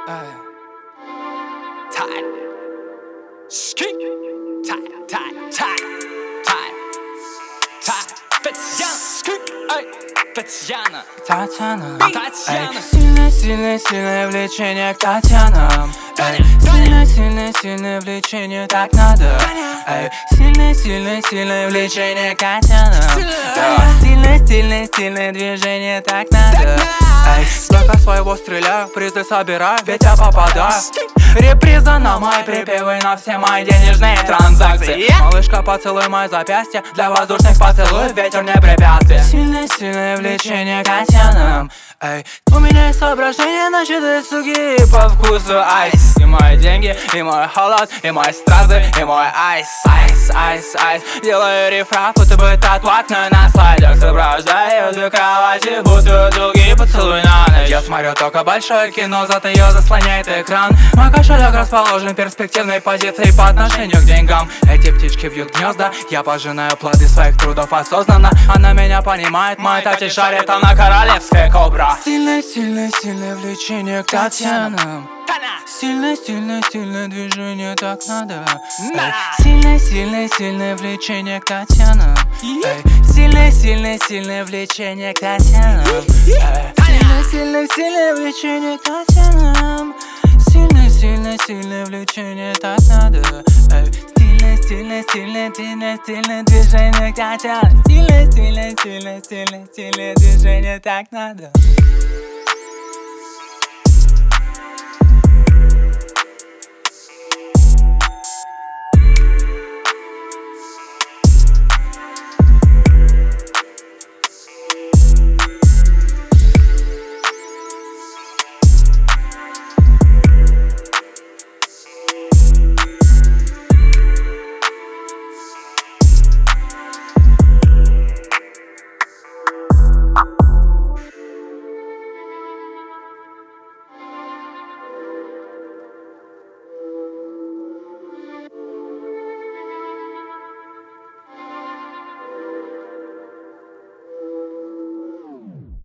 Tight. Skik. Tight, tight, tight, tight, tight. Татьяна. Скик. Ай. Татьяна. Татьяна. Татьяна. Сильное, сильное, сильное влечение к Татьянам. Сильное, сильное, сильное влечение, так надо. Сильное, сильное, сильное влечение к Татьянам. Сильное, сильное, сильное движение, так надо. Только своего стреляю, призы собираю, ведь я попадаю. Реприза на мои припевы, на все мои денежные транзакции. Малышка, поцелуй мои запястья, для воздушных поцелуев ветер не препятствие. Сильное, сильное влечение к Татьянам. У меня есть соображения насчет этой суги по вкусу айс. И мои деньги, и мой холод, и мои стразы, и мой айс. Айс, айс, айс. Делаю рефрап, будто бы татуатную на слайдах. Сопровождаю до кровати, будто долгий поцелуй на ночь. Я смотрю только большое кино, зато ее заслоняет экран. Мой кошелек расположен в перспективной позиции по отношению к деньгам. Эти птички вьют гнезда, я пожинаю плоды своих трудов осознанно. Она меня понимает, мой тати шарит, она королевская кобра. Сильное, сильное, сильное влечение к Татьянам. Сильное, сильное, сильное движение, так надо. Сильное, сильное, сильное влечение к Татьянам. Сильное, сильное, сильное влечение к Татьянам. Сильное, сильное, сильное влечение к Татьянам. Сильное, сильное, сильное влечение, так надо. Сильное, сильное, сильное, сильное, сильное движение к Татьянам. Сильное, сильное, сильное, сильное, сильное движение, так надо.